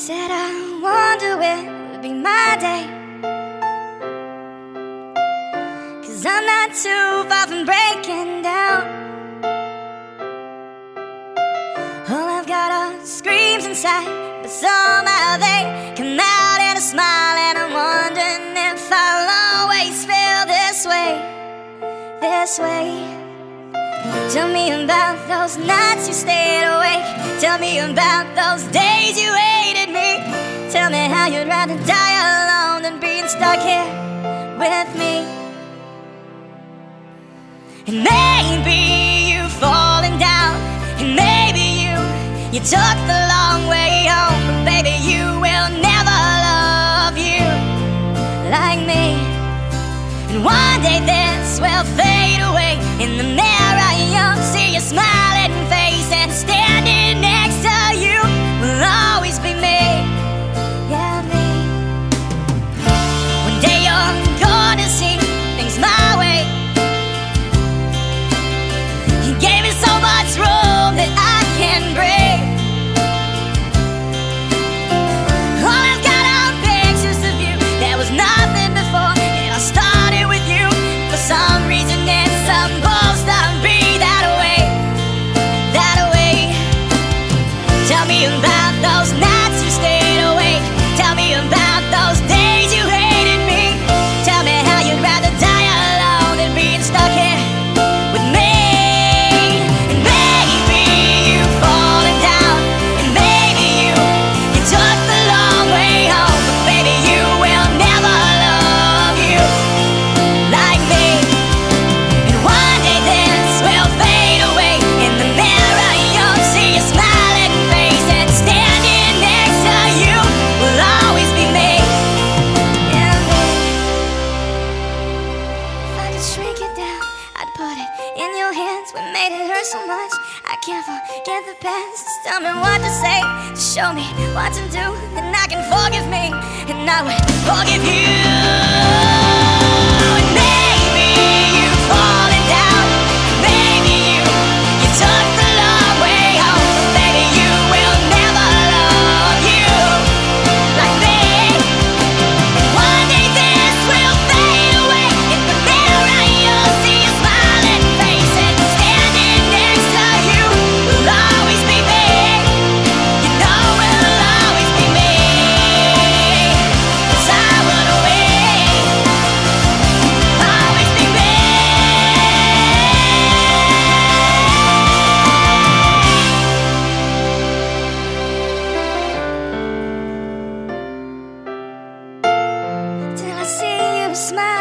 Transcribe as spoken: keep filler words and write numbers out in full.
Said I wonder when would be my day, 'cause I'm not too far from breaking down. All I've got are screams inside, but somehow they come out in a smile. And I'm wondering if I'll always feel this way, this way. Tell me about those nights you stayed awake. Tell me about those days you hated me. Tell me how you'd rather die alone than being stuck here with me. And maybe you've fallen down, and maybe you You took the long way home, but baby, you will never love you like me. And one day this will fade away. In the mirror you'll see your smiling face, and standing next to you will always be me, yeah, me. One day you're gonna see things my way. You gave me so much room that I can breathe. All I've got are pictures of you. There was nothing before, and I started with you. For some reason it's supposed to be that way, that way. Tell me about those nights you stayed awake. Tell me about those days you hated me. Tell me how you'd rather die alone than being stuck here with me. And maybe you've fallen down, and maybe you You took the long way home, but baby, you will never love you like me. And one day this will fade away. In the mirror you'll see your smiling face, and standing next to you will always be me, yeah, me. If I could shrink it down, I'd put it in your hands. We made it hurt so much, I can't forget the past. Just tell me what to say, just show me what to do, then I can forgive me, and I will forgive you. And maybe you've fallen down, maybe you You took the long way home, but baby, you will never love you like me. One day this will fade away. In the mirror you'll see a smiling face, and standing next to you will always be me. You know it'll always be me, 'cause I would always, always be me. Till I see you smile.